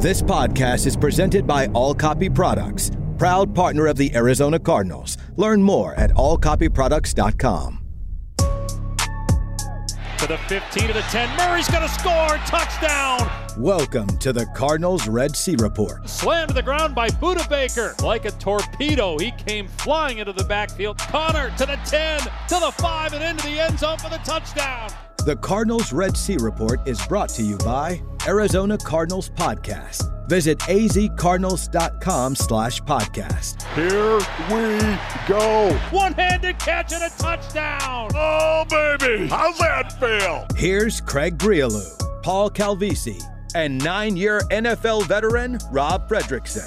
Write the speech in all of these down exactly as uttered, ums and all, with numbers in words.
This podcast is presented by All Copy Products, proud partner of the Arizona Cardinals. Learn more at all copy products dot com. To the fifteen, to the ten. Murray's going to score. Touchdown. Welcome to the Cardinals Red Sea Report. Slammed to the ground by Budda Baker. Like a torpedo, he came flying into the backfield. Connor to the ten, to the five, and into the end zone for the touchdown. The Cardinals Red Sea Report is brought to you by Arizona Cardinals Podcast. Visit azcardinals.com slash podcast. Here we go. One-handed catch and a touchdown. Oh, baby. How's that feel? Here's Craig Grialou, Paul Calvisi, and nine-year N F L veteran Rob Fredrickson.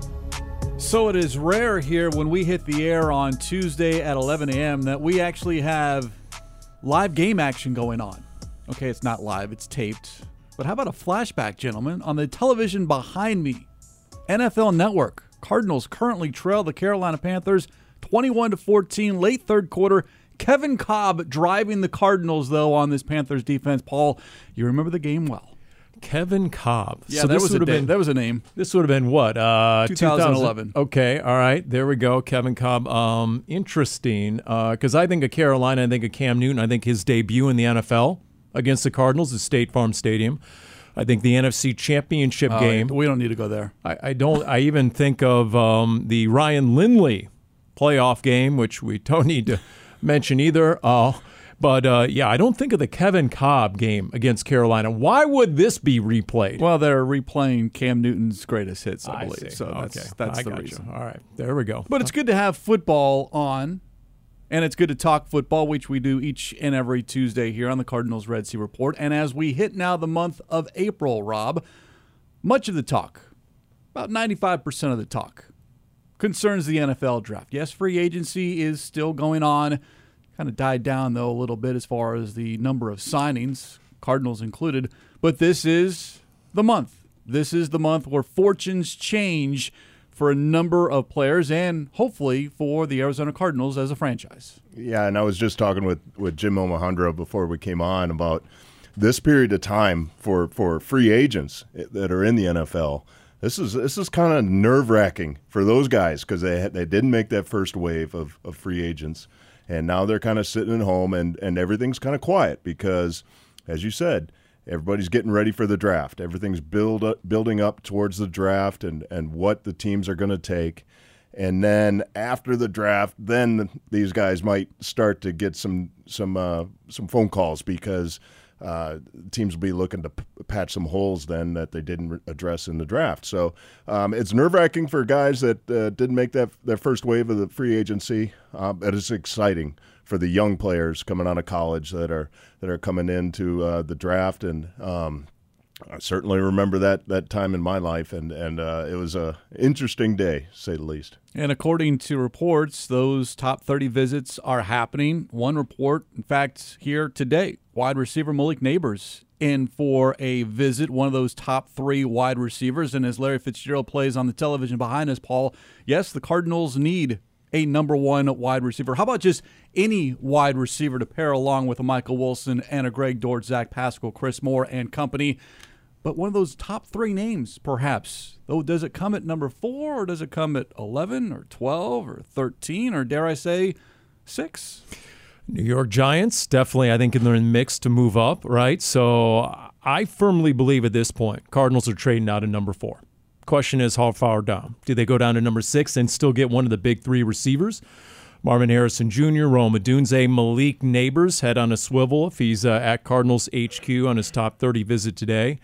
So it is rare here when we hit the air on Tuesday at eleven a.m. that we actually have live game action going on. Okay, it's not live, it's taped. But how about a flashback, gentlemen? On the television behind me, N F L Network, Cardinals currently trail the Carolina Panthers twenty-one to fourteen, late third quarter. Kevin Kolb driving the Cardinals, though, on this Panthers defense. Paul, you remember the game well. Kevin Kolb. Yeah, so that, this was would a have name. been that was a name. This would have been what? Uh, two thousand eleven. Okay, all right. There we go. Kevin Kolb. Um, interesting, because uh, I think of Carolina, I think of Cam Newton. I think his debut in the N F L against the Cardinals is State Farm Stadium. I think the N F C Championship oh, game. We don't need to go there. I, I don't. I even think of um, the Ryan Lindley playoff game, which we don't need to mention either. Uh, But, uh, yeah, I don't think of the Kevin Kolb game against Carolina. Why would this be replayed? Well, they're replaying Cam Newton's greatest hits, I, I believe. See. So okay. that's, that's I the gotcha. reason. All right. There we go. But it's good to have football on, and it's good to talk football, which we do each and every Tuesday here on the Cardinals Red Sea Report. And as we hit now the month of April, Rob, much of the talk, about ninety-five percent of the talk, concerns the N F L draft. Yes, free agency is still going on. Kind of died down, though, a little bit as far as the number of signings, Cardinals included. But this is the month. This is the month where fortunes change for a number of players and hopefully for the Arizona Cardinals as a franchise. Yeah, and I was just talking with, with Jim Omohundro before we came on about this period of time for, for free agents that are in the N F L. This is this is kind of nerve-wracking for those guys because they, they didn't make that first wave of, of free agents. And now they're kind of sitting at home, and, and everything's kind of quiet because, as you said, everybody's getting ready for the draft. Everything's build up, building up towards the draft and, and what the teams are going to take. And then after the draft, then these guys might start to get some some uh, some phone calls because uh, teams will be looking to p- patch some holes then that they didn't re- address in the draft. So um, it's nerve-wracking for guys that uh, didn't make that that first wave of the free agency, uh, but it's exciting for the young players coming out of college that are that are coming into uh, the draft. And um, I certainly remember that that time in my life, and and uh, it was a interesting day, to say the least. And according to reports, those top thirty visits are happening. One report, in fact, here today, wide receiver Malik Neighbors in for a visit, one of those top three wide receivers. And as Larry Fitzgerald plays on the television behind us, Paul, yes, the Cardinals need a number one wide receiver. How about just any wide receiver to pair along with a Michael Wilson and a Greg Dortch, Zach Pascal, Chris Moore, and company? But one of those top three names, perhaps. Though, does it come at number four, or does it come at eleven, or twelve, or thirteen, or dare I say, six? New York Giants, definitely, I think, in the mix to move up, right? So I firmly believe at this point, Cardinals are trading out at number four. Question is, how far down? Do they go down to number six and still get one of the big three receivers? Marvin Harrison Junior, Rome Odunze, Malik Neighbors, head on a swivel if he's uh, at Cardinals H Q on his top thirty visit today.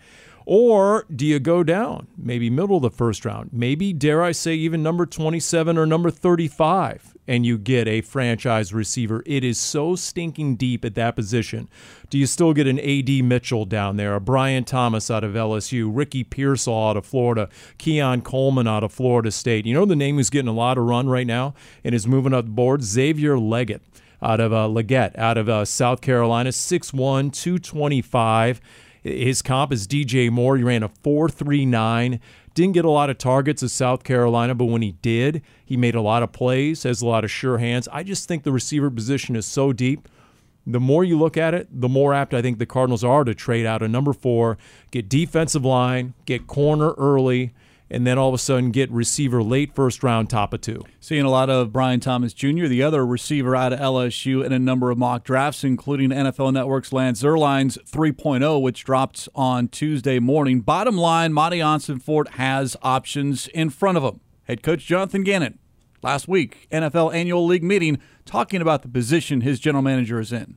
Or do you go down, maybe middle of the first round, maybe, dare I say, even number twenty-seven or number thirty-five, and you get a franchise receiver? It is so stinking deep at that position. Do you still get an A D Mitchell down there, a Brian Thomas out of L S U, Ricky Pearsall out of Florida, Keon Coleman out of Florida State? You know the name who's getting a lot of run right now and is moving up the board? Xavier Leggett out of uh, Leggett out of uh, South Carolina, six one, two twenty-five. His comp is D J Moore. He ran a four three nine. Didn't get a lot of targets at South Carolina, but when he did, he made a lot of plays, has a lot of sure hands. I just think the receiver position is so deep. the more you look at it, the more apt I think the Cardinals are to trade out a number four, get defensive line, get corner early, and then all of a sudden get receiver late first round, top of two. Seeing a lot of Brian Thomas Junior, the other receiver out of L S U, in a number of mock drafts, including N F L Network's Lance Zierlein's three point oh, which dropped on Tuesday morning. Bottom line, Monty Ossenfort has options in front of him. Head coach Jonathan Gannon, last week, N F L Annual League meeting, talking about the position his general manager is in.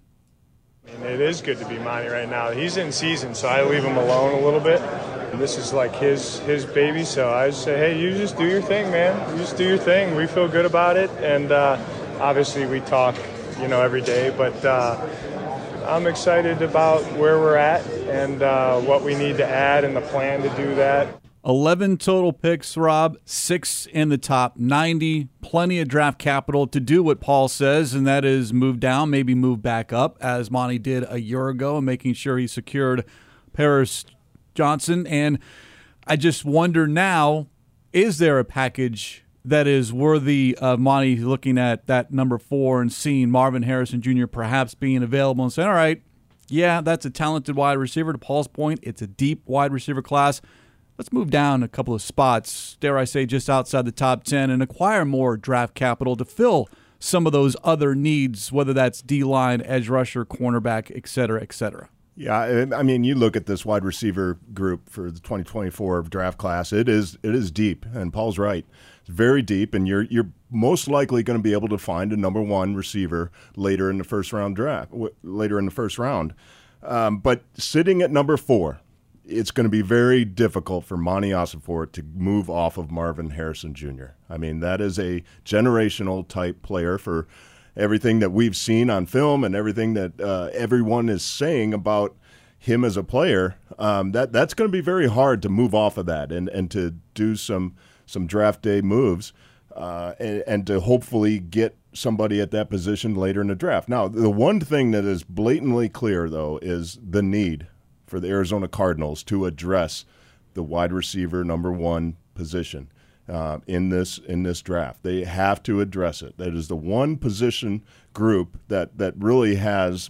I mean, it is good to be Monty right now. He's in season, so I leave him alone a little bit. This is like his his baby, so I just say, hey, you just do your thing, man. You just do your thing. We feel good about it, and uh, obviously we talk, you know, every day. But uh, I'm excited about where we're at and uh, what we need to add and the plan to do that. eleven total picks, Rob, six in the top ninety, plenty of draft capital to do what Paul says, and that is move down, maybe move back up, as Monty did a year ago, and making sure he secured Paris Johnson. And I just wonder now, is there a package that is worthy of Monty looking at that number four and seeing Marvin Harrison Junior perhaps being available and saying, all right, yeah, that's a talented wide receiver. To Paul's point, it's a deep wide receiver class. Let's move down a couple of spots, dare I say just outside the top ten, and acquire more draft capital to fill some of those other needs, whether that's D-line, edge rusher, cornerback, et cetera, et cetera. Yeah, I mean, you look at this wide receiver group for the twenty twenty-four draft class. It is it is deep, and Paul's right. It's very deep, and you're you're most likely going to be able to find a number one receiver later in the first round draft, later in the first round. Um, but sitting at number four, it's going to be very difficult for Monty Ossenfort to move off of Marvin Harrison Junior I mean, that is a generational type player for everything that we've seen on film and everything that uh, everyone is saying about him as a player. Um, that that's going to be very hard to move off of that and, and to do some some draft day moves uh, and, and to hopefully get somebody at that position later in the draft. Now, the one thing that is blatantly clear, though, is the need for the Arizona Cardinals to address the wide receiver number one position uh, in this in this draft. They have to address it. That is the one position group that that really has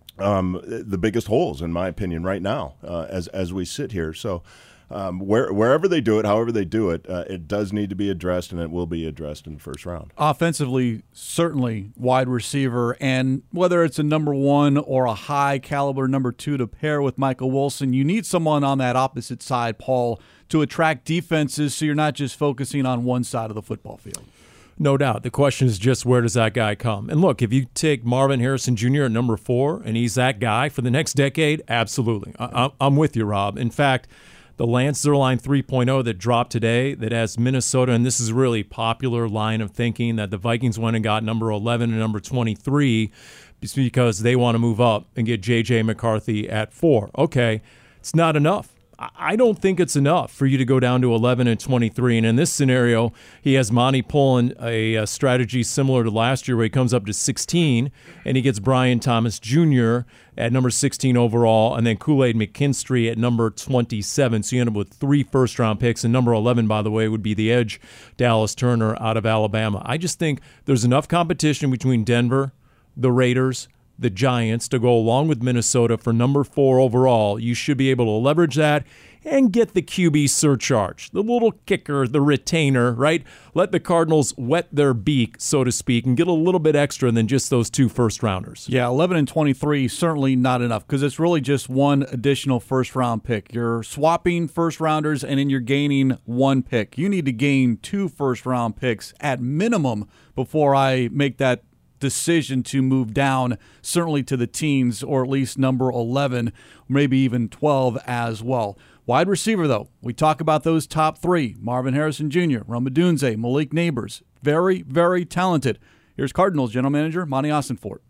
um, the biggest holes, in my opinion, right now uh, as as we sit here. So um, where, wherever they do it, however they do it, uh, it does need to be addressed, and it will be addressed in the first round. Offensively, certainly wide receiver, and whether it's a number one or a high caliber number two to pair with Michael Wilson, you need someone on that opposite side, Paul, to attract defenses so you're not just focusing on one side of the football field. No doubt. The question is just where does that guy come? And look, if you take Marvin Harrison Junior at number four and he's that guy for the next decade, absolutely. I- I'm with you, Rob. In fact, the Lance Zierlein three point oh that dropped today that has Minnesota, and this is a really popular line of thinking that the Vikings went and got number eleven and number twenty-three because they want to move up and get J J McCarthy at four. Okay, it's not enough. I don't think it's enough for you to go down to eleven and twenty-three. And in this scenario, he has Monty pulling a, a strategy similar to last year where he comes up to sixteen and he gets Brian Thomas Junior at number sixteen overall and then Kool-Aid McKinstry at number twenty-seven. So you end up with three first-round picks. And number eleven, by the way, would be the edge, Dallas Turner out of Alabama. I just think there's enough competition between Denver, the Raiders, the Giants to go along with Minnesota for number four overall. You should be able to leverage that and get the Q B surcharge, the little kicker, the retainer, right? Let the Cardinals wet their beak, so to speak, and get a little bit extra than just those two first-rounders. Yeah, eleven and twenty-three, certainly not enough because it's really just one additional first-round pick. You're swapping first-rounders and then you're gaining one pick. You need to gain two first-round picks at minimum before I make that decision to move down, certainly to the teens, or at least number eleven, maybe even twelve as well. Wide receiver, though, we talk about those top three, Marvin Harrison Junior, Rome Odunze, Malik Neighbors, very, very talented. Here's Cardinals General Manager Monty Ossenfort.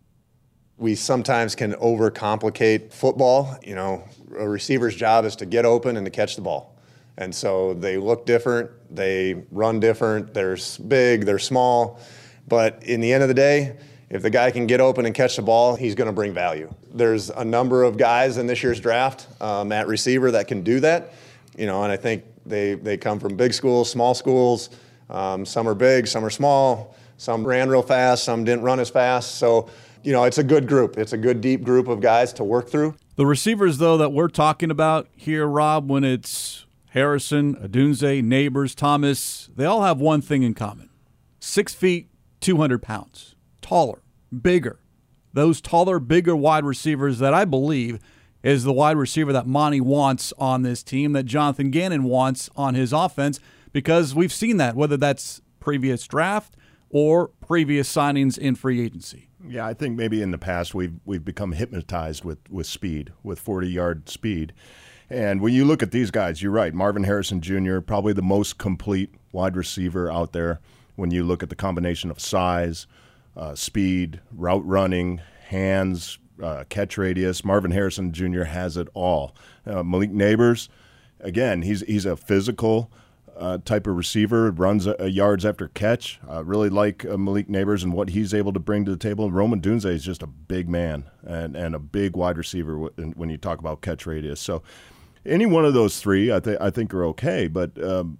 We sometimes can overcomplicate football. You know, a receiver's job is to get open and to catch the ball. And so they look different, they run different, they're big, they're small. But in the end of the day, if the guy can get open and catch the ball, he's going to bring value. There's a number of guys in this year's draft um, at receiver that can do that. You know, and I think they, they come from big schools, small schools. Um, some are big, some are small. Some ran real fast, some didn't run as fast. So you know, it's a good group. It's a good, deep group of guys to work through. The receivers, though, that we're talking about here, Rob, when it's Harrison, Odunze, Neighbors, Thomas, they all have one thing in common. Six feet, two hundred pounds. Taller, bigger. Those taller, bigger wide receivers that I believe is the wide receiver that Monty wants on this team, that Jonathan Gannon wants on his offense, because we've seen that, whether that's previous draft or previous signings in free agency. Yeah, I think maybe in the past we've we've become hypnotized with, with speed, with forty-yard speed. And when you look at these guys, you're right. Marvin Harrison Junior, probably the most complete wide receiver out there when you look at the combination of size, uh, speed, route running, hands, uh, catch radius. Marvin Harrison Junior has it all. Uh, Malik Neighbors, again, he's he's a physical uh, type of receiver, runs a, a yards after catch. I uh, really like uh, Malik Neighbors and what he's able to bring to the table. Rome Odunze is just a big man and, and a big wide receiver when you talk about catch radius. So any one of those three, I, th- I think, are okay. But um,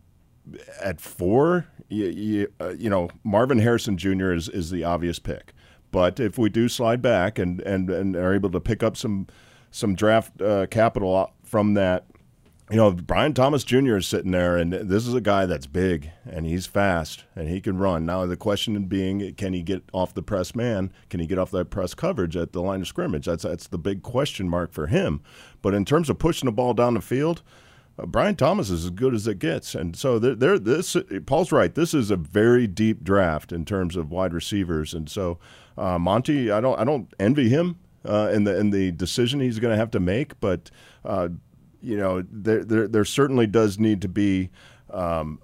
at four, you, you, uh, you know, Marvin Harrison Junior is, is the obvious pick. But if we do slide back and, and, and are able to pick up some some draft uh, capital from that, you know, Brian Thomas Junior is sitting there, and this is a guy that's big, and he's fast, and he can run. Now the question being, can he get off the press man? Can he get off that press coverage at the line of scrimmage? That's that's the big question mark for him. But in terms of pushing the ball down the field, uh, Brian Thomas is as good as it gets. And so there, there, this Paul's right. This is a very deep draft in terms of wide receivers, and so uh, Monty, I don't I don't envy him uh, in the in the decision he's going to have to make, but. Uh, You know, there, there there certainly does need to be um,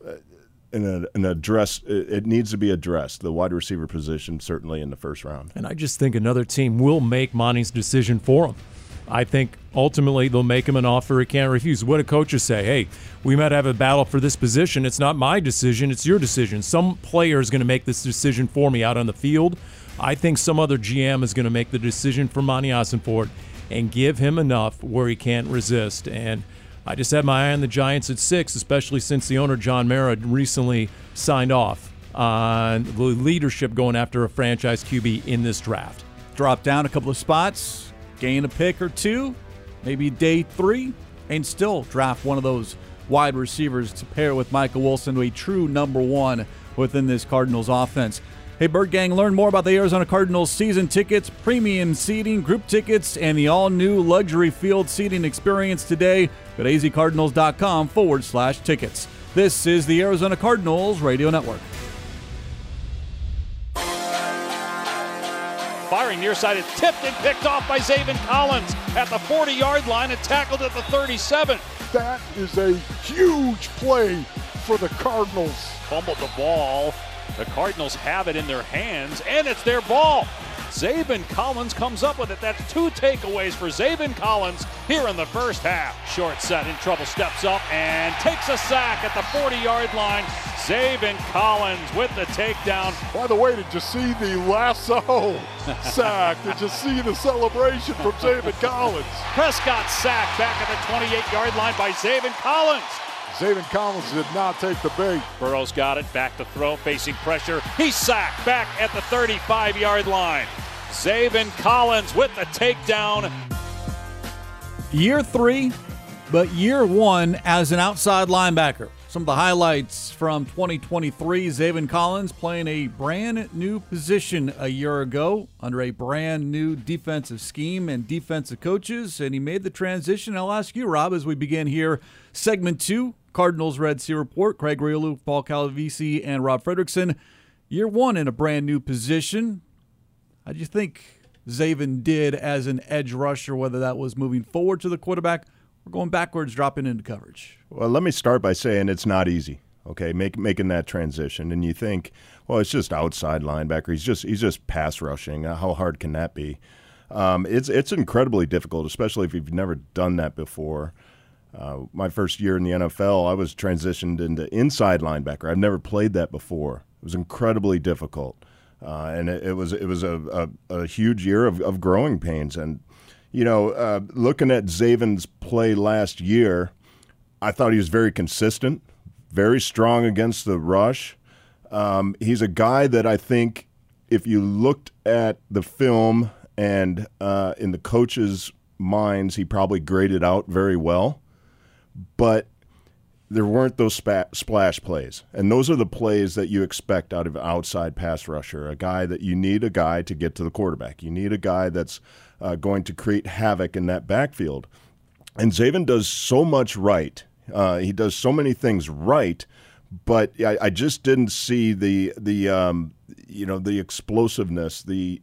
an, an address. It needs to be addressed, the wide receiver position, certainly in the first round. And I just think another team will make Monty's decision for him. I think ultimately they'll make him an offer he can't refuse. What do coaches say? Hey, we might have a battle for this position. It's not my decision. It's your decision. Some player is going to make this decision for me out on the field. I think some other G M is going to make the decision for Monty Ossenfort and give him enough where he can't resist. And I just had my eye on the Giants at six, especially since the owner, John Mara, recently signed off on the leadership going after a franchise Q B in this draft. Drop down a couple of spots, gain a pick or two, maybe day three, and still draft one of those wide receivers to pair with Michael Wilson, a true number one within this Cardinals offense. Hey, Bird Gang, learn more about the Arizona Cardinals season tickets, premium seating, group tickets, and the all-new luxury field seating experience today at azcardinals.com forward slash tickets. This is the Arizona Cardinals Radio Network. Firing near side, it's tipped and picked off by Zaven Collins at the forty-yard line and tackled at the thirty-seven. That is a huge play for the Cardinals. Fumbled the ball. The Cardinals have it in their hands, and it's their ball. Zaven Collins comes up with it. That's two takeaways for Zaven Collins here in the first half. Short set, in trouble, steps up and takes a sack at the forty-yard line. Zaven Collins with the takedown. By the way, did you see the lasso sack? Did you see the celebration from Zaven Collins? Prescott sacked back at the twenty-eight-yard line by Zaven Collins. Zaven Collins did not take the bait. Burrow's got it, back to throw, facing pressure. He's sacked back at the thirty-five-yard line. Zaven Collins with the takedown. Year three, but year one as an outside linebacker. Some of the highlights from twenty twenty-three, Zaven Collins playing a brand new position a year ago under a brand new defensive scheme and defensive coaches, and he made the transition. I'll ask you, Rob, as we begin here, segment two, Cardinals Red Sea Report. Craig Riolu, Paul Calavisi, and Rob Fredrickson. Year one in a brand new position. How do you think Zaven did as an edge rusher, whether that was moving forward to the quarterback or going backwards, dropping into coverage? Well, let me start by saying it's not easy, okay, make, making that transition. And you think, well, it's just outside linebacker. He's just he's just pass rushing. How hard can that be? Um, it's, it's incredibly difficult, especially if you've never done that before. Uh, my first year in the N F L, I was transitioned into inside linebacker. I've never played that before. It was incredibly difficult, uh, and it, it was it was a, a, a huge year of, of growing pains. And you know, uh, looking at Zaven's play last year, I thought he was very consistent, very strong against the rush. Um, he's a guy that I think if you looked at the film and uh, in the coaches' minds, he probably graded out very well, but there weren't those spa- splash plays. And those are the plays that you expect out of an outside pass rusher, a guy that you need a guy to get to the quarterback. You need a guy that's uh, going to create havoc in that backfield. And Zaven does so much right. Uh, he does so many things right, but I, I just didn't see the the um, you know the explosiveness, the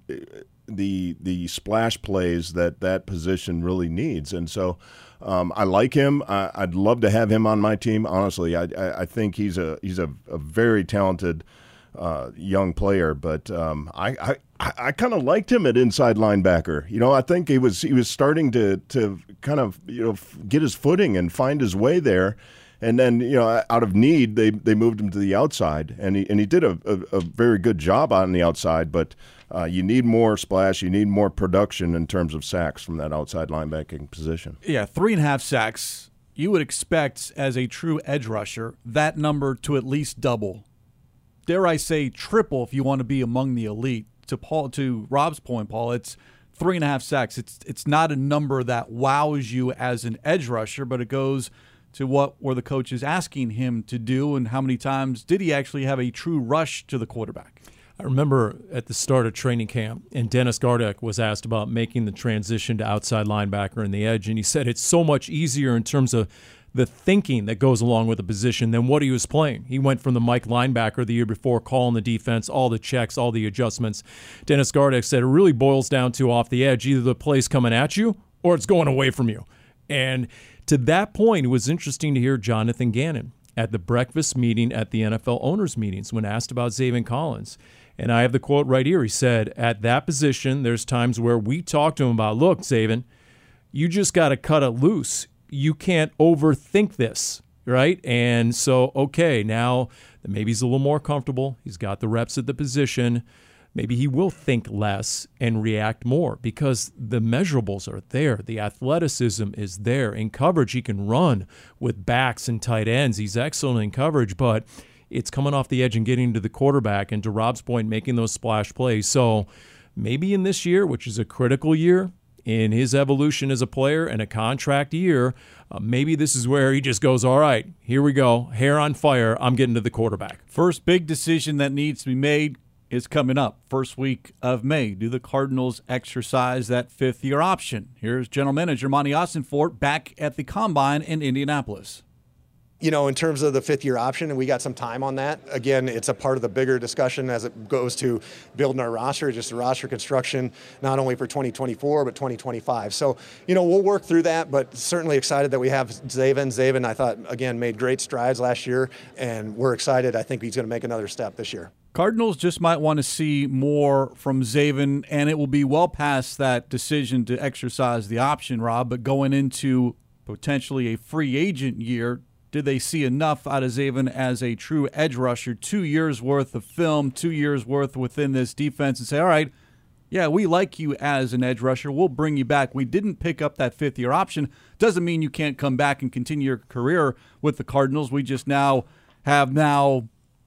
the the splash plays that that position really needs. And so um, I like him. I, I'd love to have him on my team. Honestly, I I, I think he's a he's a, a very talented uh, young player. But um, I I, I kind of liked him at inside linebacker. You know, I think he was he was starting to to kind of you know get his footing and find his way there. And then, you know, out of need, they, they moved him to the outside, and he and he did a, a, a very good job on the outside. But uh, you need more splash, you need more production in terms of sacks from that outside linebacking position. Yeah, three and a half sacks. You would expect, as a true edge rusher, that number to at least double. Dare I say triple if you want to be among the elite. To Paul, to Rob's point, Paul, it's three and a half sacks. It's it's not a number that wows you as an edge rusher, but it goes to what were the coaches asking him to do, and how many times did he actually have a true rush to the quarterback? I remember at the start of training camp, and Dennis Gardeck was asked about making the transition to outside linebacker and the edge, and he said it's so much easier in terms of the thinking that goes along with the position than what he was playing. He went from the Mike linebacker the year before, calling the defense, all the checks, all the adjustments. Dennis Gardeck said it really boils down to off the edge, either the play's coming at you or it's going away from you. And to that point, it was interesting to hear Jonathan Gannon at the breakfast meeting at the N F L owners' meetings when asked about Zaven Collins. And I have the quote right here. He said, at that position, there's times where we talk to him about, look, Zaven, you just got to cut it loose. You can't overthink this, right? And so, okay, now maybe he's a little more comfortable. He's got the reps at the position. Maybe he will think less and react more because the measurables are there. The athleticism is there. In coverage, he can run with backs and tight ends. He's excellent in coverage, but it's coming off the edge and getting to the quarterback, and to Rob's point, making those splash plays. So maybe in this year, which is a critical year in his evolution as a player and a contract year, uh, maybe this is where he just goes, all right, here we go, hair on fire, I'm getting to the quarterback. First big decision that needs to be made is coming up first week of May. Do the Cardinals exercise that fifth-year option? Here's General Manager Monty Ossenfort back at the Combine in Indianapolis. You know, in terms of the fifth-year option, and we got some time on that. Again, it's a part of the bigger discussion as it goes to building our roster, just the roster construction, not only for twenty twenty-four, but twenty twenty-five. So, you know, we'll work through that, but certainly excited that we have Zaven. Zaven, I thought, again, made great strides last year, and we're excited. I think he's going to make another step this year. Cardinals just might want to see more from Zaven, and it will be well past that decision to exercise the option, Rob, but going into potentially a free agent year, did they see enough out of Zaven as a true edge rusher, two years worth of film, two years worth within this defense, and say, all right, yeah, we like you as an edge rusher. We'll bring you back. We didn't pick up that fifth-year option. Doesn't mean you can't come back and continue your career with the Cardinals. We just now have now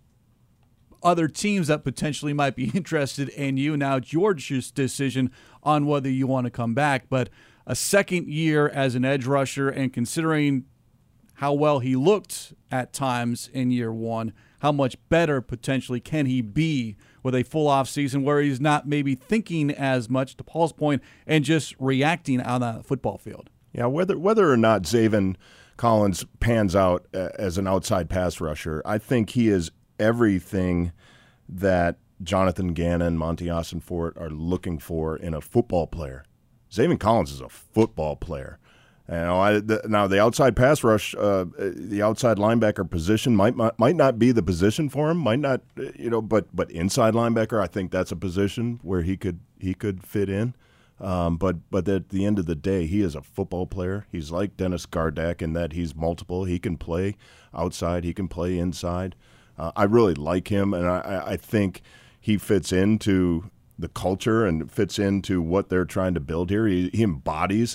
other teams that potentially might be interested in you. Now it's your decision on whether you want to come back. But a second year as an edge rusher, and considering how well he looked at times in year one, how much better potentially can he be with a full off season where he's not maybe thinking as much, to Paul's point, and just reacting on the football field? Yeah, whether whether or not Zaven Collins pans out as an outside pass rusher, I think he is everything that Jonathan Gannon, Monty Ossenfort are looking for in a football player. Zaven Collins is a football player. You know, I, the, now the outside pass rush, uh, the outside linebacker position might, might might not be the position for him. Might not, you know, but but inside linebacker, I think that's a position where he could he could fit in. Um, but but at the end of the day, he is a football player. He's like Dennis Gardeck in that he's multiple. He can play outside. He can play inside. Uh, I really like him, and I, I think he fits into the culture and fits into what they're trying to build here. He, he embodies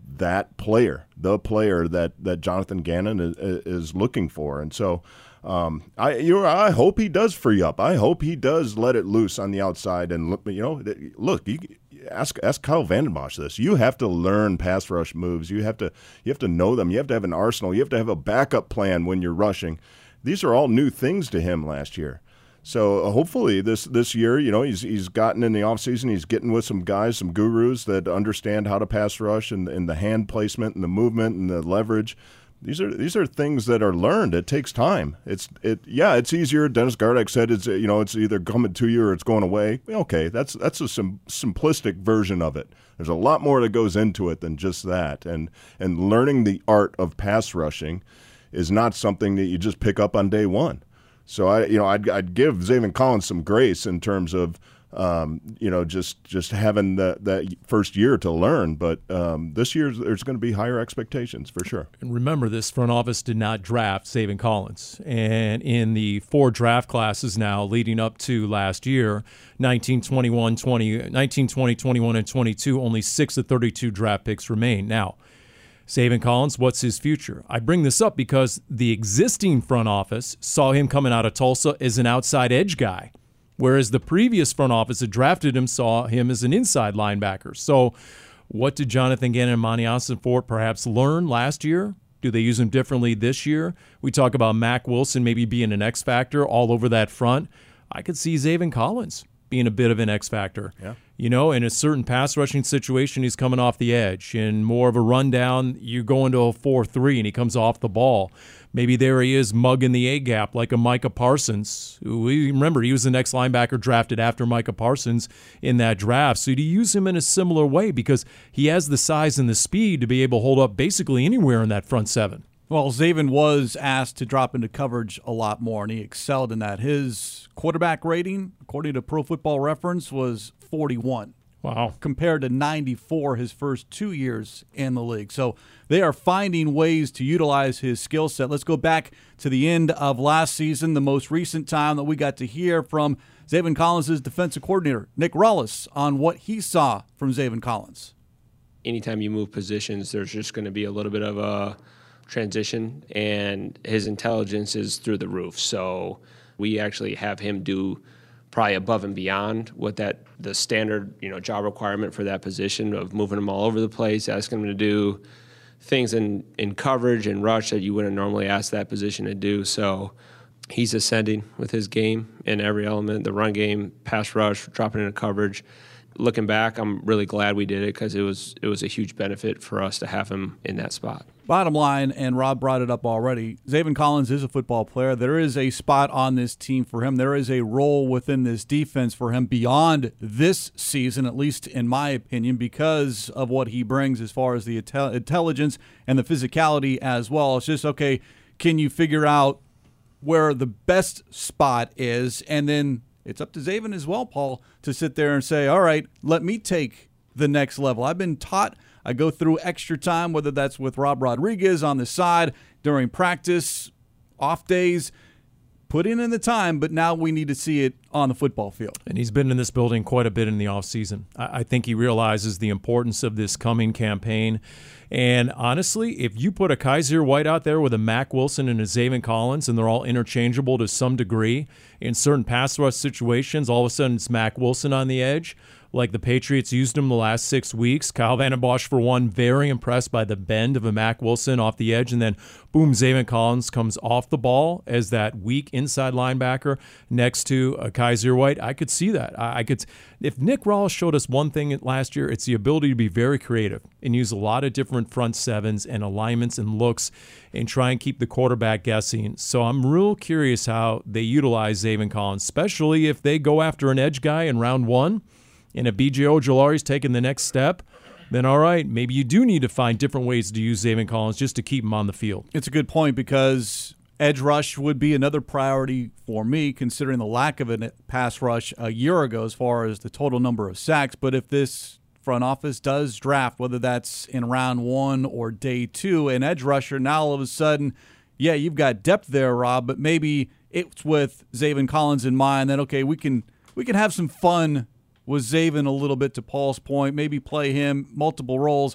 that player, the player that, that Jonathan Gannon is, is looking for. And so um, I you know, I hope he does free up. I hope he does let it loose on the outside. And, look, you know, look, you ask ask Kyle Vanden Bosch this. You have to learn pass rush moves. You have to you have to know them. You have to have an arsenal. You have to have a backup plan when you're rushing. These are all new things to him last year. So uh, hopefully this this year, you know, he's he's gotten in the offseason, he's getting with some guys, some gurus that understand how to pass rush and, and the hand placement and the movement and the leverage. These are these are things that are learned. It takes time. It's it yeah, it's easier. Dennis Gardeck said it's you know it's either coming to you or it's going away. Okay, that's that's a sim- simplistic version of it. There's a lot more that goes into it than just that. And and learning the art of pass rushing is not something that you just pick up on day one. So I you know I'd I'd give Zaven Collins some grace in terms of Um, you know, just just having that that first year to learn, but um, this year there's going to be higher expectations for sure. And remember, this front office did not draft Zaven Collins, and in the four draft classes now leading up to last year, nineteen, twenty-one, twenty, nineteen, twenty, twenty-one, and twenty-two, only six of thirty-two draft picks remain. Now, Zaven Collins, what's his future? I bring this up because the existing front office saw him coming out of Tulsa as an outside edge guy, whereas the previous front office that drafted him saw him as an inside linebacker. So what did Jonathan Gannon and Monti Ossenfort perhaps learn last year? Do they use him differently this year? We talk about Mack Wilson maybe being an X factor all over that front. I could see Zaven Collins being a bit of an X factor. Yeah. You know, in a certain pass rushing situation, he's coming off the edge. In more of a rundown, you go into a four three and he comes off the ball. Maybe there he is mugging the A-gap like a Micah Parsons. Who, remember, he was the next linebacker drafted after Micah Parsons in that draft. So to use him in a similar way because he has the size and the speed to be able to hold up basically anywhere in that front seven. Well, Zaven was asked to drop into coverage a lot more, and he excelled in that. His quarterback rating, according to Pro Football Reference, was forty-one. Wow. Compared to ninety-four his first two years in the league. So they are finding ways to utilize his skill set. Let's go back to the end of last season, the most recent time that we got to hear from Zaven Collins' defensive coordinator, Nick Rallis, on what he saw from Zaven Collins. Anytime you move positions, there's just going to be a little bit of a transition, and his intelligence is through the roof. So we actually have him do probably above and beyond what that the standard you know job requirement for that position of moving him all over the place, asking him to do things in, in coverage and rush that you wouldn't normally ask that position to do. So he's ascending with his game in every element, the run game, pass rush, dropping into coverage. Looking back, I'm really glad we did it because it was it was a huge benefit for us to have him in that spot. Bottom line, and Rob brought it up already, Zaven Collins is a football player. There is a spot on this team for him. There is a role within this defense for him beyond this season, at least in my opinion, because of what he brings as far as the intelligence and the physicality as well. It's just, okay, can you figure out where the best spot is, and then it's up to Zaven as well, Paul, to sit there and say, all right, let me take the next level. I've been taught, I go through extra time, whether that's with Rob Rodriguez on the side, during practice, off days, put in in the time, but now we need to see it on the football field. And he's been in this building quite a bit in the offseason. I, I think he realizes the importance of this coming campaign. And honestly, if you put a Kaiser White out there with a Mack Wilson and a Zaven Collins, and they're all interchangeable to some degree, in certain pass rush situations, all of a sudden it's Mack Wilson on the edge, like the Patriots used him the last six weeks. Kyle Vanden Bosch, for one, very impressed by the bend of a Mack Wilson off the edge, and then boom, Zaven Collins comes off the ball as that weak inside linebacker next to a Kaiser White. I could see that. I, I could. If Nick Rallis showed us one thing last year, it's the ability to be very creative and use a lot of different front sevens and alignments and looks and try and keep the quarterback guessing. So I'm real curious how they utilize Zaven Collins, especially if they go after an edge guy in round one. And if B J Ojulari's taking the next step, then all right, maybe you do need to find different ways to use Zaven Collins just to keep him on the field. It's a good point because edge rush would be another priority for me, considering the lack of a pass rush a year ago as far as the total number of sacks. But if this front office does draft, whether that's in round one or day two, an edge rusher, now all of a sudden, yeah, you've got depth there, Rob, but maybe it's with Zaven Collins in mind that, okay, we can we can have some fun with Zaven a little bit, to Paul's point, maybe play him multiple roles,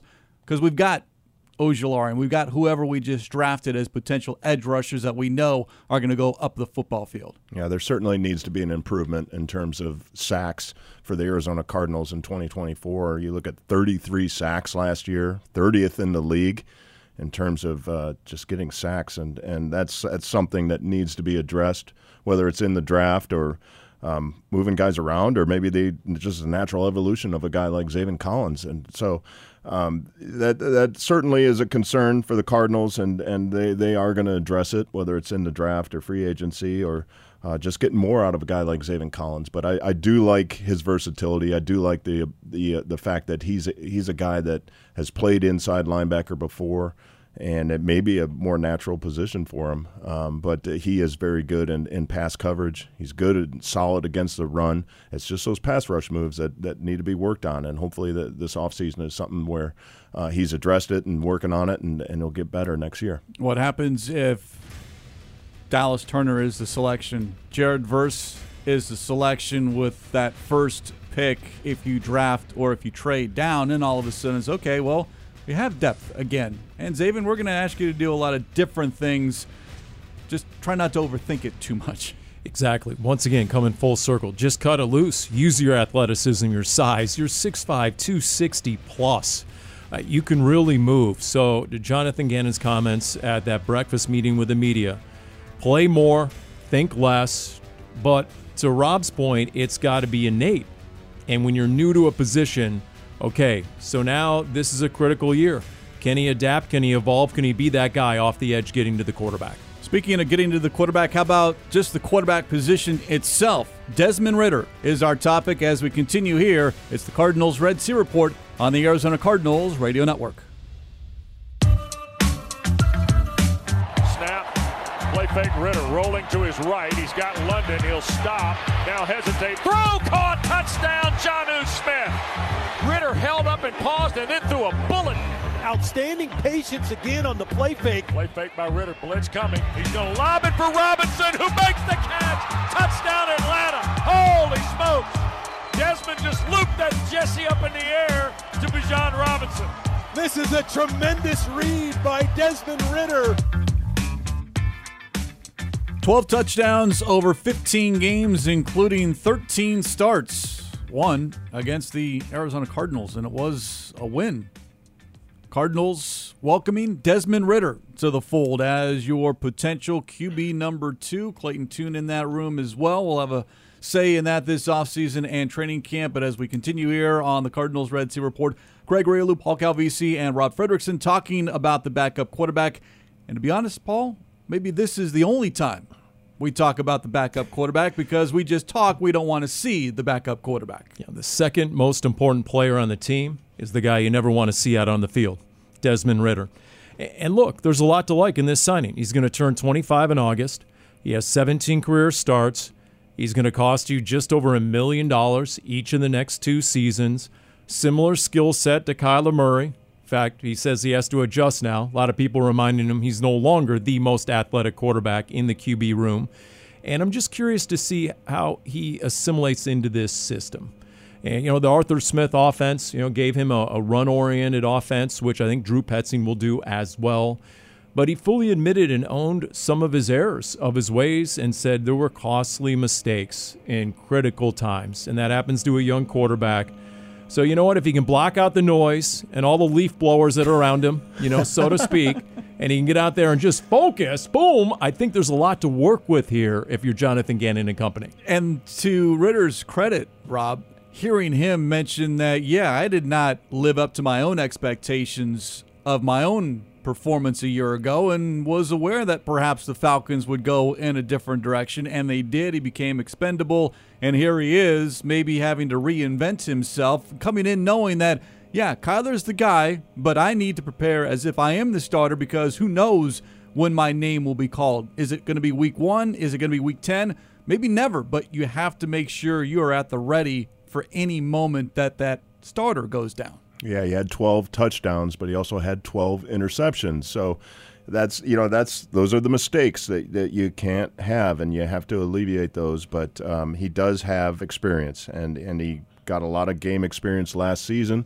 because we've got Ojulari and we've got whoever we just drafted as potential edge rushers that we know are going to go up the football field. Yeah, there certainly needs to be an improvement in terms of sacks for the Arizona Cardinals in twenty twenty-four. You look at thirty-three sacks last year, thirtieth in the league in terms of uh, just getting sacks, and, and that's that's something that needs to be addressed, whether it's in the draft or um, moving guys around, or maybe they just a natural evolution of a guy like Zaven Collins. And so um, that that certainly is a concern for the Cardinals, and, and they, they are going to address it, whether it's in the draft or free agency or uh, just getting more out of a guy like Zaven Collins. But I, I do like his versatility. I do like the the uh, the fact that he's a, he's a guy that has played inside linebacker before, and it may be a more natural position for him. Um, but he is very good in, in pass coverage. He's good and solid against the run. It's just those pass rush moves that, that need to be worked on, and hopefully the, this offseason is something where uh, he's addressed it and working on it, and, and he'll get better next year. What happens if Dallas Turner is the selection, Jared Verse is the selection with that first pick if you draft or if you trade down, and all of a sudden it's, okay, well, we have depth again. And Zaven, we're going to ask you to do a lot of different things. Just try not to overthink it too much. Exactly. Once again, coming full circle. Just cut it loose. Use your athleticism, your size. You're six five, two sixty plus. Uh, you can really move. So to Jonathan Gannon's comments at that breakfast meeting with the media, play more, think less. But to Rob's point, it's got to be innate. And when you're new to a position, okay, so now this is a critical year. Can he adapt? Can he evolve? Can he be that guy off the edge getting to the quarterback? Speaking of getting to the quarterback, how about just the quarterback position itself? Desmond Ridder is our topic as we continue here. It's the Cardinals Red Sea Report on the Arizona Cardinals Radio Network. Snap. Play fake Ridder rolling to his right. He's got London. He'll stop. Now hesitate. Throw caught. Touchdown, Jonnu Smith. Ridder held up and paused and then threw a bullet. Outstanding patience again on the play fake. Play fake by Ridder. Blitz coming. He's going to lob it for Robinson, who makes the catch. Touchdown, Atlanta. Holy smokes. Desmond just looped that Jesse up in the air to Bijan Robinson. This is a tremendous read by Desmond Ridder. twelve touchdowns over fifteen games, including thirteen starts. One against the Arizona Cardinals, and it was a win. Cardinals welcoming Desmond Ridder to the fold as your potential Q B number two. Clayton Tune in that room as well. We'll have a say in that this offseason and training camp. But as we continue here on the Cardinals Red Sea Report, Greg Riolu, Paul Calvisi, and Rob Fredrickson talking about the backup quarterback. And to be honest, Paul, maybe this is the only time we talk about the backup quarterback, because we just talk, we don't want to see the backup quarterback. Yeah, the second most important player on the team is the guy you never want to see out on the field, Desmond Ridder. And look, there's a lot to like in this signing. He's going to turn twenty-five in August. He has seventeen career starts. He's going to cost you just over a million dollars each in the next two seasons. Similar skill set to Kyler Murray. In fact, he says he has to adjust now. A lot of people reminding him he's no longer the most athletic quarterback in the Q B room. And I'm just curious to see how he assimilates into this system. And, you know, the Arthur Smith offense, you know, gave him a, a run-oriented offense, which I think Drew Petzing will do as well. But he fully admitted and owned some of his errors of his ways and said there were costly mistakes in critical times. And that happens to a young quarterback. So you know what? If he can block out the noise and all the leaf blowers that are around him, you know, so to speak, and he can get out there and just focus, boom, I think there's a lot to work with here if you're Jonathan Gannon and company. And to Ridder's credit, Rob, hearing him mention that, yeah, I did not live up to my own expectations of my own performance a year ago and was aware that perhaps the Falcons would go in a different direction, and they did. He became expendable, and here he is, maybe having to reinvent himself, coming in knowing that, yeah, Kyler's the guy, but I need to prepare as if I am the starter, because who knows when my name will be called. Is it going to be week one? Is it going to be week ten? Maybe never, but you have to make sure you are at the ready for any moment that that starter goes down. Yeah, he had twelve touchdowns, but he also had twelve interceptions. So that's, you know, that's those are the mistakes that, that you can't have, and you have to alleviate those. But um, he does have experience, and, and he got a lot of game experience last season.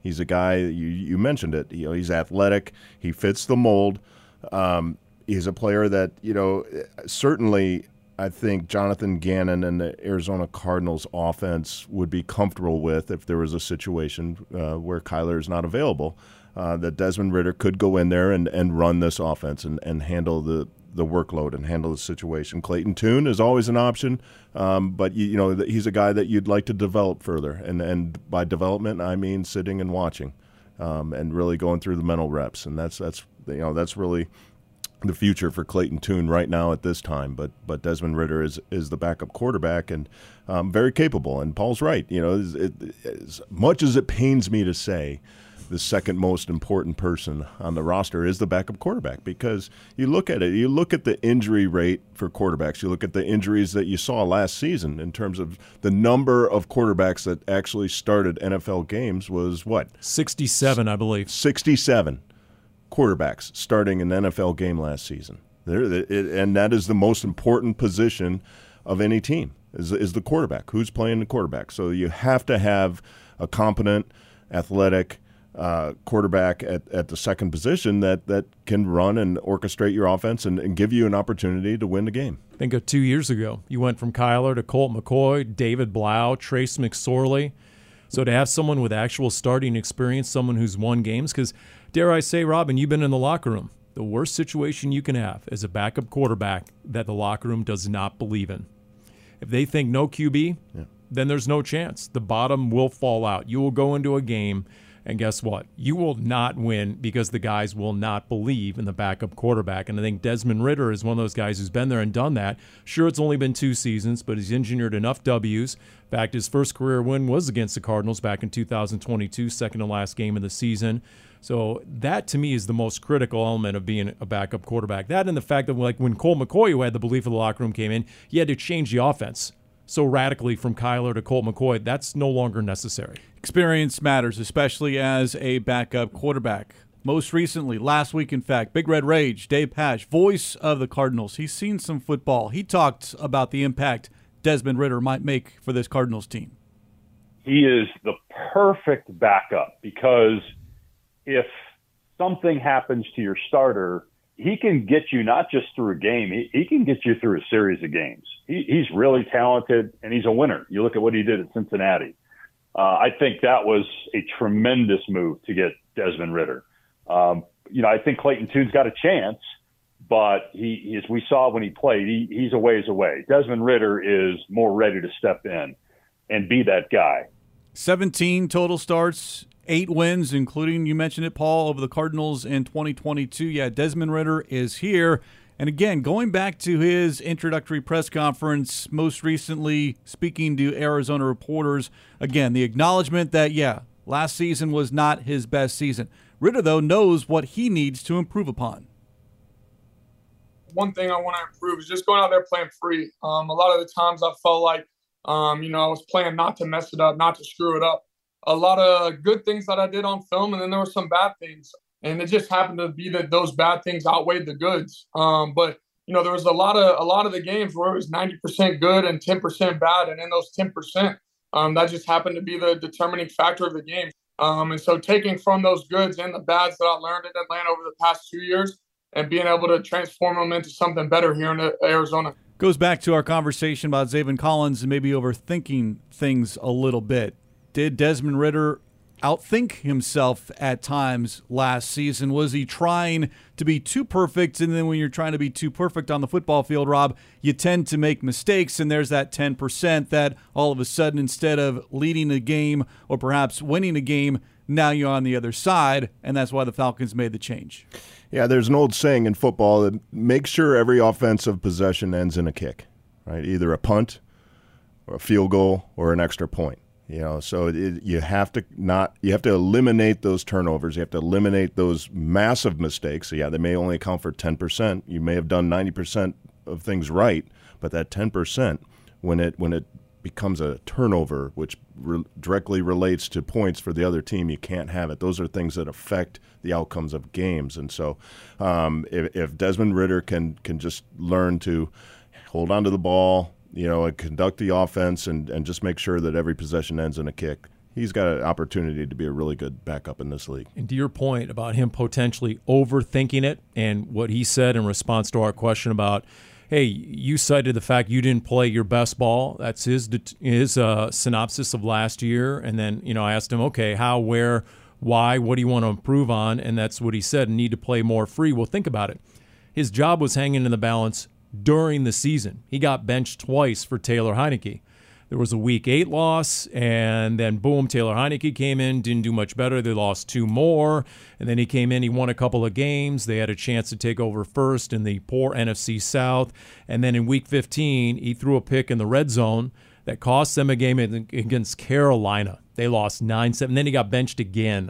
He's a guy, you, you mentioned it, you know, he's athletic, he fits the mold. Um, he's a player that, you know, certainly I think Jonathan Gannon and the Arizona Cardinals offense would be comfortable with if there was a situation uh, where Kyler is not available, uh, that Desmond Ridder could go in there and, and run this offense and, and handle the, the workload and handle the situation. Clayton Tune is always an option, um, but you, you know he's a guy that you'd like to develop further. And, and by development, I mean sitting and watching um, and really going through the mental reps. And that's, that's you know, that's really – the future for Clayton Tune right now at this time, but but Desmond Ridder is is the backup quarterback and um, very capable. And Paul's right. You know, it, it, as much as it pains me to say, the second most important person on the roster is the backup quarterback, because you look at it, you look at the injury rate for quarterbacks, you look at the injuries that you saw last season in terms of the number of quarterbacks that actually started N F L games was what? sixty-seven, I believe. sixty-seven. Quarterbacks starting an N F L game last season. There, it, and that is the most important position of any team is, is the quarterback. Who's playing the quarterback? So you have to have a competent, athletic uh, quarterback at, at the second position that, that can run and orchestrate your offense and, and give you an opportunity to win the game. Think of two years ago. You went from Kyler to Colt McCoy, David Blau, Trace McSorley. So to have someone with actual starting experience, someone who's won games, because dare I say, Robin, you've been in the locker room. The worst situation you can have is a backup quarterback that the locker room does not believe in. If they think no Q B, yeah. then there's no chance. The bottom will fall out. You will go into a game, and guess what? You will not win because the guys will not believe in the backup quarterback. And I think Desmond Ridder is one of those guys who's been there and done that. Sure, it's only been two seasons, but he's engineered enough W's. In fact, his first career win was against the Cardinals back in two thousand twenty-two, second to last game of the season. So that, to me, is the most critical element of being a backup quarterback. That and the fact that, like, when Colt McCoy, who had the belief of the locker room, came in, he had to change the offense so radically from Kyler to Colt McCoy. That's no longer necessary. Experience matters, especially as a backup quarterback. Most recently, last week, in fact, Big Red Rage, Dave Pasch, voice of the Cardinals. He's seen some football. He talked about the impact Desmond Ridder might make for this Cardinals team. He is the perfect backup because if something happens to your starter, he can get you not just through a game, he, he can get you through a series of games. He, he's really talented, and he's a winner. You look at what he did at Cincinnati. Uh, I think that was a tremendous move to get Desmond Ridder. Um, you know, I think Clayton Tune's got a chance, but he, as we saw when he played, he, he's a ways away. Desmond Ridder is more ready to step in and be that guy. seventeen total starts, eight wins, including, you mentioned it, Paul, over the Cardinals in twenty twenty-two. Yeah, Desmond Ridder is here. And again, going back to his introductory press conference, most recently speaking to Arizona reporters, again, the acknowledgement that, yeah, last season was not his best season. Ridder, though, knows what he needs to improve upon. One thing I want to improve is just going out there playing free. Um, a lot of the times I felt like, um, you know, I was playing not to mess it up, not to screw it up. A lot of good things that I did on film, and then there were some bad things. And it just happened to be that those bad things outweighed the goods. Um, but, you know, there was a lot of a lot of the games where it was ninety percent good and ten percent bad. And in those ten percent, um, that just happened to be the determining factor of the game. Um, and so taking from those goods and the bads that I learned in Atlanta over the past two years and being able to transform them into something better here in Arizona. Goes back to our conversation about Zaven Collins and maybe overthinking things a little bit. Did Desmond Ridder outthink himself at times last season? Was he trying to be too perfect? And then when you're trying to be too perfect on the football field, Rob, you tend to make mistakes, and there's that ten percent that all of a sudden, instead of leading a game or perhaps winning a game, now you're on the other side, and that's why the Falcons made the change. Yeah, there's an old saying in football that make sure every offensive possession ends in a kick, right? Either a punt or a field goal or an extra point. You know, so it, you have to not you have to eliminate those turnovers. You have to eliminate those massive mistakes. So yeah, they may only account for ten percent. You may have done ninety percent of things right, but that ten percent, when it when it becomes a turnover, which re- directly relates to points for the other team, you can't have it. Those are things that affect the outcomes of games. And so, um, if, if Desmond Ridder can can just learn to hold on to the ball, you know, and conduct the offense and, and just make sure that every possession ends in a kick, he's got an opportunity to be a really good backup in this league. And to your point about him potentially overthinking it, and what he said in response to our question about, hey, you cited the fact you didn't play your best ball. That's his his uh, synopsis of last year. And then, you know, I asked him, okay, how, where, why, what do you want to improve on? And that's what he said, need to play more free. Well, think about it. His job was hanging in the balance during the season. He got benched twice for Taylor Heinicke. There was a week eight loss, and then boom, Taylor Heinicke came in, didn't do much better. They lost two more, and then he came in, he won a couple of games. They had a chance to take over first in the poor N F C South. And then in week fifteen, he threw a pick in the red zone that cost them a game against Carolina. They lost nine seven. Then he got benched again.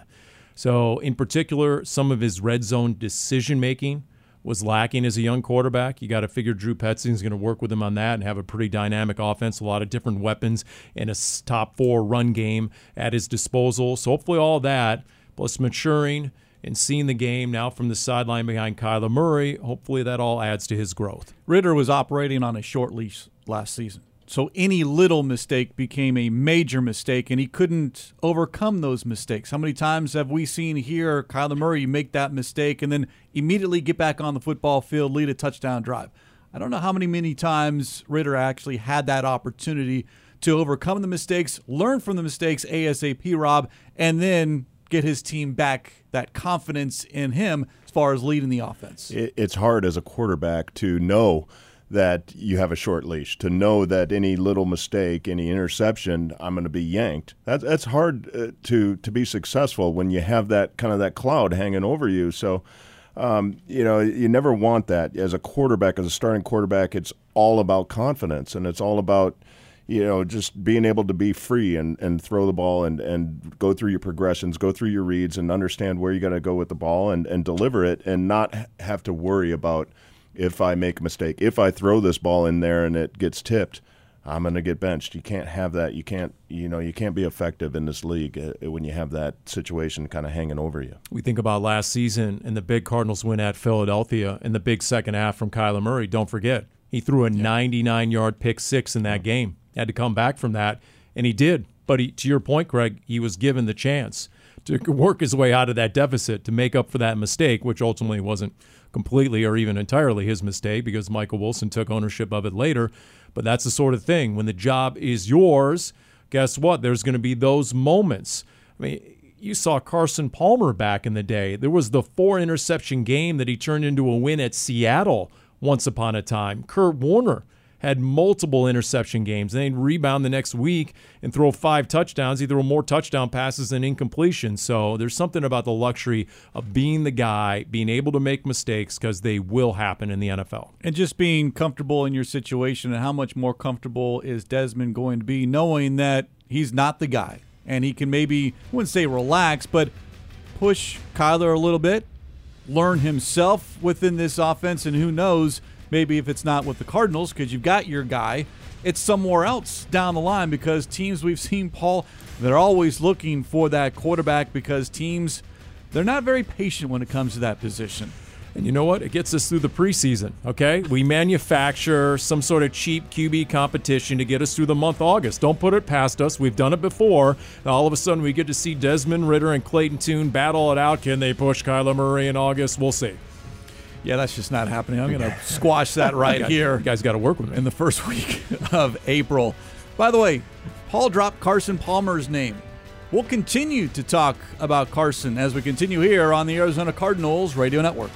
So in particular, some of his red zone decision-making was lacking as a young quarterback. You got to figure Drew Petzing is going to work with him on that and have a pretty dynamic offense, a lot of different weapons, and a top four run game at his disposal. So hopefully all that, plus maturing and seeing the game now from the sideline behind Kyler Murray, hopefully that all adds to his growth. Ritter was operating on a short leash last season. So any little mistake became a major mistake, and he couldn't overcome those mistakes. How many times have we seen here Kyler Murray make that mistake and then immediately get back on the football field, lead a touchdown drive? I don't know how many, many times Ritter actually had that opportunity to overcome the mistakes, learn from the mistakes ASAP, Rob, and then get his team back that confidence in him as far as leading the offense. It's hard as a quarterback to know that you have a short leash, to know that any little mistake, any interception, I'm going to be yanked. That's that's hard uh, to to be successful when you have that kind of that cloud hanging over you. So, um, you know, you never want that as a quarterback, as a starting quarterback. It's all about confidence, and it's all about, you know, just being able to be free and, and throw the ball and, and go through your progressions, go through your reads, and understand where you got to go with the ball and, and deliver it, and not have to worry about, if I make a mistake, if I throw this ball in there and it gets tipped, I'm going to get benched. You can't have that. You can't, you know, you can't be effective in this league uh, when you have that situation kind of hanging over you. We think about last season and the big Cardinals win at Philadelphia in the big second half from Kyler Murray. Don't forget, he threw a ninety-nine-yard pick six in that game. Had to come back from that, and he did. But he, to your point, Greg, he was given the chance to work his way out of that deficit to make up for that mistake, which ultimately wasn't completely or even entirely his mistake because Michael Wilson took ownership of it later. But that's the sort of thing. When the job is yours, guess what? There's going to be those moments. I mean, you saw Carson Palmer back in the day. There was the four-interception game that he turned into a win at Seattle once upon a time. Kurt Warner had multiple interception games. Then he'd rebound the next week and throw five touchdowns. He'd throw more touchdown passes than incompletion. So there's something about the luxury of being the guy, being able to make mistakes, because they will happen in the N F L. And just being comfortable in your situation, and how much more comfortable is Desmond going to be knowing that he's not the guy, and he can maybe, I wouldn't say relax, but push Kyler a little bit, learn himself within this offense, and who knows, maybe if it's not with the Cardinals because you've got your guy, it's somewhere else down the line, because teams we've seen, Paul, they're always looking for that quarterback because teams, they're not very patient when it comes to that position. And you know what? It gets us through the preseason, okay? We manufacture some sort of cheap Q B competition to get us through the month of August. Don't put it past us. We've done it before. And all of a sudden we get to see Desmond Ritter and Clayton Tune battle it out. Can they push Kyler Murray in August? We'll see. Yeah, that's just not happening. I'm going to squash that right you here. You guys got to work with me. In the first week of April. By the way, Paul dropped Carson Palmer's name. We'll continue to talk about Carson as we continue here on the Arizona Cardinals Radio Network.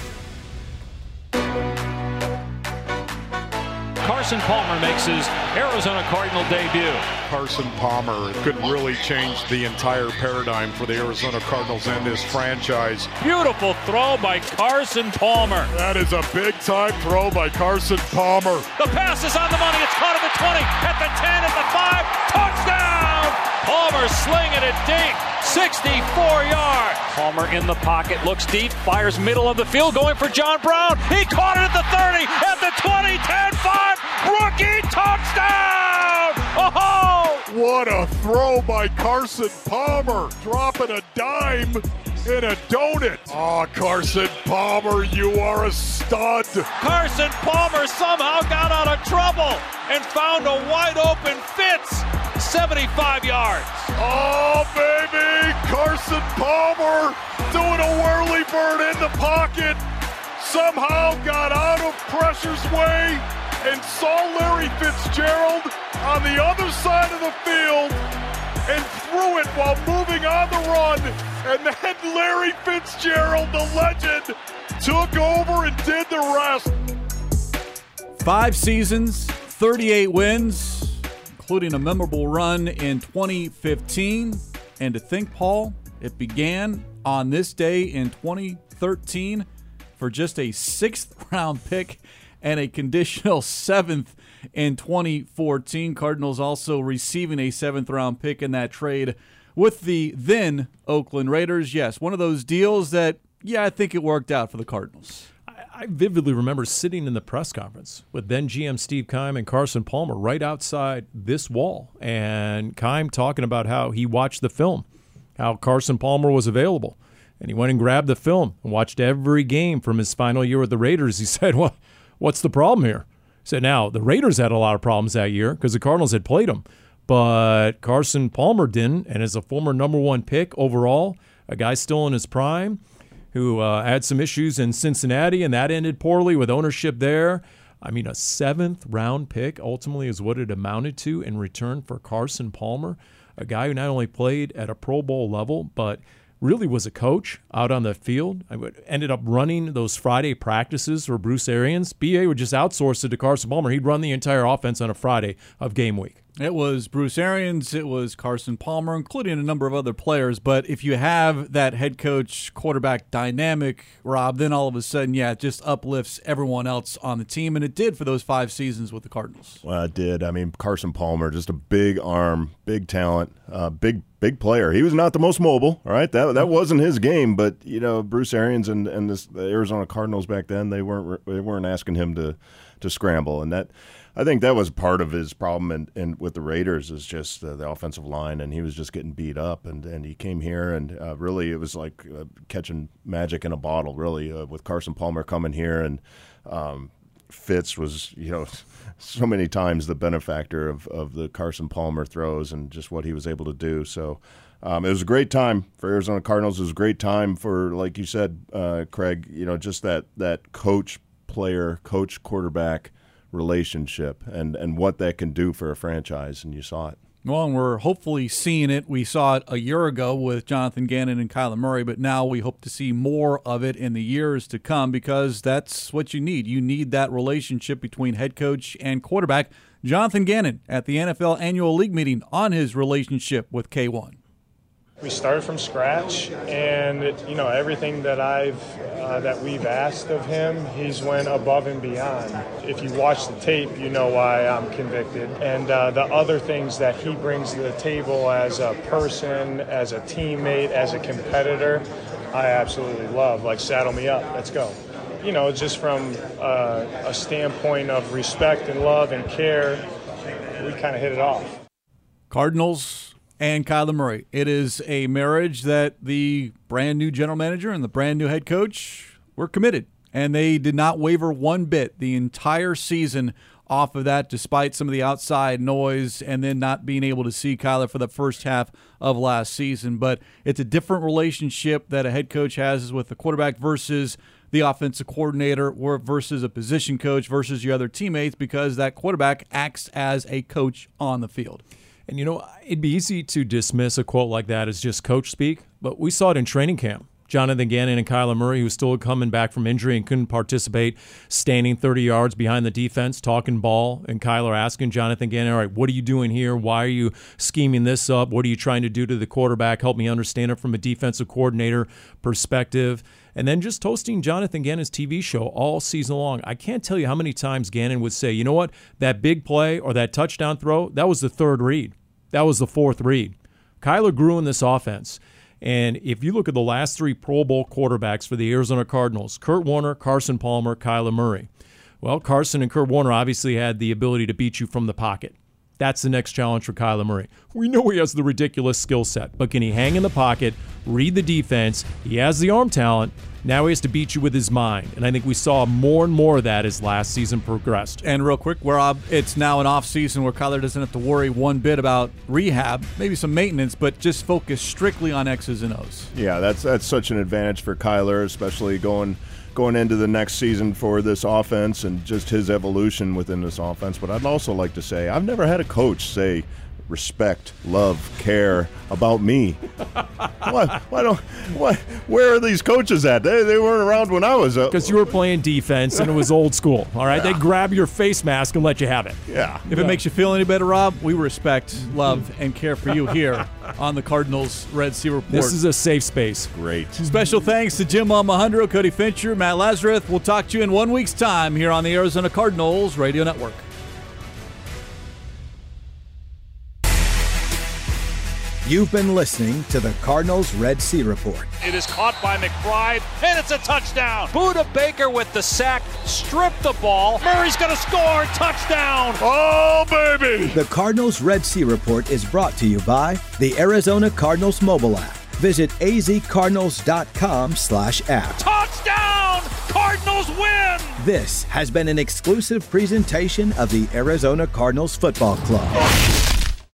Carson Palmer makes his Arizona Cardinal debut. Carson Palmer could really change the entire paradigm for the Arizona Cardinals and this franchise. Beautiful throw by Carson Palmer. That is a big-time throw by Carson Palmer. The pass is on the money. It's caught at the twenty, at the ten, at the five. Touchdown! Palmer slinging it deep. sixty-four yards. Palmer in the pocket, looks deep, fires middle of the field, going for John Brown. He caught it at the thirty, at the twenty, ten, five. Rookie touchdown! Oh! What a throw by Carson Palmer, dropping a dime in a donut. Oh, Carson Palmer, you are a stud. Carson Palmer somehow got out of trouble and found a wide open Fitz. seventy-five yards. Oh, baby! Carson Palmer doing a whirly bird in the pocket. Somehow got out of pressure's way and saw Larry Fitzgerald on the other side of the field and threw it while moving on the run. And then Larry Fitzgerald, the legend, took over and did the rest. Five seasons, thirty-eight wins, including a memorable run in twenty fifteen. And to think, Paul, it began on this day in twenty thirteen for just a sixth-round pick and a conditional seventh in twenty fourteen. Cardinals also receiving a seventh-round pick in that trade with the then Oakland Raiders. Yes, one of those deals that, yeah, I think it worked out for the Cardinals. I vividly remember sitting in the press conference with then G M Steve Keim and Carson Palmer right outside this wall, and Keim talking about how he watched the film, how Carson Palmer was available, and he went and grabbed the film and watched every game from his final year with the Raiders. He said, well, what's the problem here? He said, now, the Raiders had a lot of problems that year because the Cardinals had played them, but Carson Palmer didn't, and as a former number one pick overall, a guy still in his prime, who uh, had some issues in Cincinnati, and that ended poorly with ownership there. I mean, a seventh-round pick ultimately is what it amounted to in return for Carson Palmer, a guy who not only played at a Pro Bowl level, but really was a coach out on the field. I would, ended up running those Friday practices for Bruce Arians. B A would just outsource it to Carson Palmer. He'd run the entire offense on a Friday of game week. It was Bruce Arians, it was Carson Palmer, including a number of other players. But if you have that head coach quarterback dynamic, Rob, then all of a sudden, yeah, it just uplifts everyone else on the team. And it did for those five seasons with the Cardinals. Well, it did. I mean, Carson Palmer, just a big arm, big talent, uh, big big player. He was not the most mobile, all right? That that wasn't his game. But, you know, Bruce Arians and, and this, the Arizona Cardinals back then, they weren't they weren't asking him to, to scramble. And that – I think that was part of his problem in, in, with the Raiders is just uh, the offensive line, and he was just getting beat up. And, and he came here, and uh, really it was like uh, catching magic in a bottle, really, uh, with Carson Palmer coming here. And um, Fitz was, you know, so many times the benefactor of, of the Carson Palmer throws and just what he was able to do. So um, it was a great time for Arizona Cardinals. It was a great time for, like you said, uh, Craig, you know, just that, that coach-player, coach-quarterback relationship and, and what that can do for a franchise, and you saw it. Well, and we're hopefully seeing it. We saw it a year ago with Jonathan Gannon and Kyler Murray, but now we hope to see more of it in the years to come because that's what you need. You need that relationship between head coach and quarterback. Jonathan Gannon at the N F L Annual League meeting on his relationship with K one. We started from scratch, and it, you know, everything that I've uh, that we've asked of him, he's went above and beyond. If you watch the tape, you know why I'm convicted. And uh, the other things that he brings to the table as a person, as a teammate, as a competitor, I absolutely love. Like, saddle me up, let's go. You know, just from uh, a standpoint of respect and love and care, we kind of hit it off. Cardinals and Kyler Murray. It is a marriage that the brand new general manager and the brand new head coach were committed, and they did not waver one bit the entire season off of that, despite some of the outside noise and then not being able to see Kyler for the first half of last season. But it's a different relationship that a head coach has with the quarterback versus the offensive coordinator or versus a position coach versus your other teammates, because that quarterback acts as a coach on the field. And, you know, it'd be easy to dismiss a quote like that as just coach speak, but we saw it in training camp. Jonathan Gannon and Kyler Murray, who was still coming back from injury and couldn't participate, standing thirty yards behind the defense, talking ball, and Kyler asking Jonathan Gannon, all right, what are you doing here? Why are you scheming this up? What are you trying to do to the quarterback? Help me understand it from a defensive coordinator perspective. And then just hosting Jonathan Gannon's T V show all season long. I can't tell you how many times Gannon would say, you know what, that big play or that touchdown throw, that was the third read. That was the fourth read. Kyler grew in this offense. And if you look at the last three Pro Bowl quarterbacks for the Arizona Cardinals, Kurt Warner, Carson Palmer, Kyler Murray. Well, Carson and Kurt Warner obviously had the ability to beat you from the pocket. That's the next challenge for Kyler Murray. We know he has the ridiculous skill set, but can he hang in the pocket, read the defense? He has the arm talent. Now he has to beat you with his mind. And I think we saw more and more of that as last season progressed. And real quick, Rob, it's now an off season where Kyler doesn't have to worry one bit about rehab, maybe some maintenance, but just focus strictly on X's and O's. Yeah, that's that's such an advantage for Kyler, especially going going into the next season for this offense and just his evolution within this offense. But I'd also like to say I've never had a coach say respect, love, care about me. Why, why don't, why, where are these coaches at? They, they weren't around when I was up. Because you were playing defense and it was old school, all right? Yeah. They grab your face mask and let you have it. Yeah. If yeah. it makes you feel any better, Rob, we respect, love, and care for you here on the Cardinals Red Sea Report. This is a safe space. Great. Special thanks to Jim Almohandro, Cody Fincher, Matt Lazarus. We'll talk to you in one week's time here on the Arizona Cardinals Radio Network. You've been listening to the Cardinals Red Sea Report. It is caught by McBride, and it's a touchdown. Budda Baker with the sack, stripped the ball. Murray's going to score, touchdown. Oh, baby. The Cardinals Red Sea Report is brought to you by the Arizona Cardinals mobile app. Visit azcardinals.com slash app. Touchdown! Cardinals win! This has been an exclusive presentation of the Arizona Cardinals Football Club.